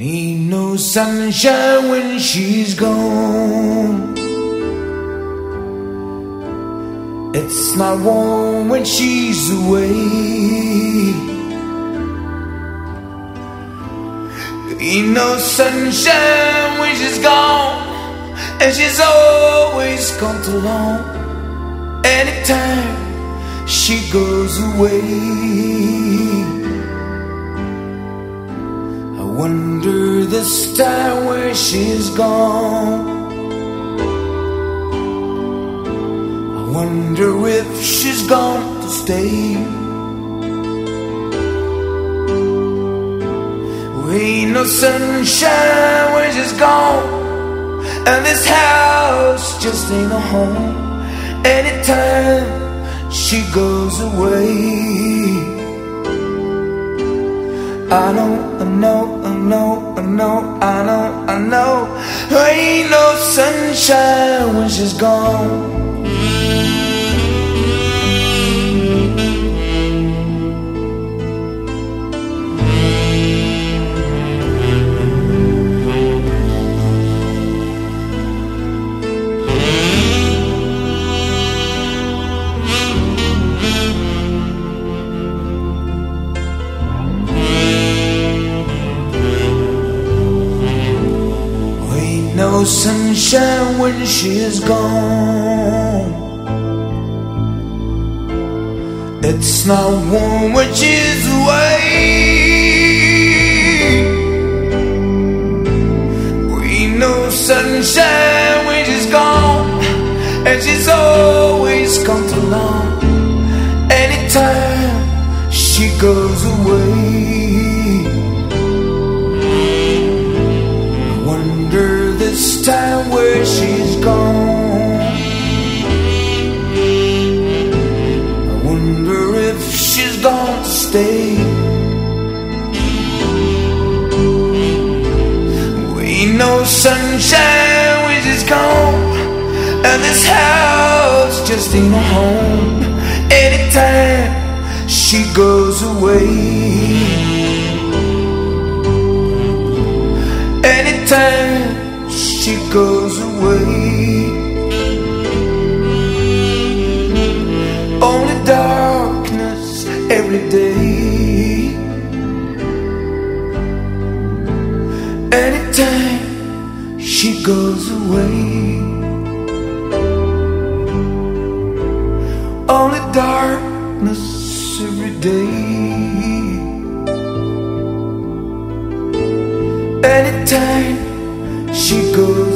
Ain't no sunshine when she's gone. It's not warm when she's away. Ain't no sunshine when she's gone, and she's always gone too long. Anytime she goes away, I wonder this time where she's gone. I wonder if she's gone to stay. Ain't no sunshine when she's gone, and this house just ain't a home. Anytime she goes away, I know ain't no sunshine when she's gone. No sunshine when she's gone. It's not warm when she's away. Ain't no sunshine when she's gone, and she's always gone too long. Anytime she goes away, this time where she's gone. I wonder if she's gone to stay. Ain't no sunshine when she's gone, and this house just ain't a home. Anytime she goes away, anytime she goes away, only darkness every day. Anytime she goes away, only darkness every day. Anytime she goes